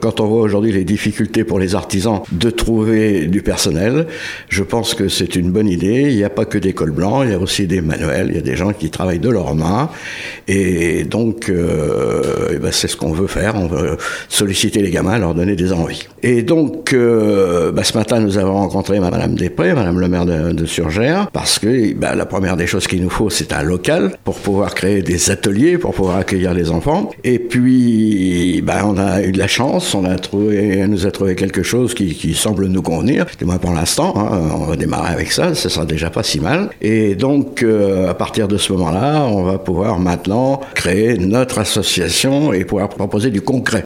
quand on voit aujourd'hui les difficultés pour les artisans de trouver du personnel, je pense que c'est une bonne idée. Il n'y a pas que des cols blancs, il y a aussi des manuels, il y a des gens qui travaillent de leurs mains. Et donc, c'est ce qu'on veut faire. On veut solliciter les gamins, leur donner des envies. Et donc, ce matin, nous avons rencontré Madame Després, Madame le maire de Surgères, parce que la première des choses qu'il nous faut, c'est un local pour pouvoir créer des ateliers, pour pouvoir accueillir les enfants. Et puis, on a eu de la chance, elle nous a trouvé quelque chose qui semble nous convenir, du moins pour l'instant. On va démarrer avec ça, ce sera déjà pas si mal. Et donc, à partir de ce moment-là, on va pouvoir maintenant créer notre association et pouvoir proposer du concret.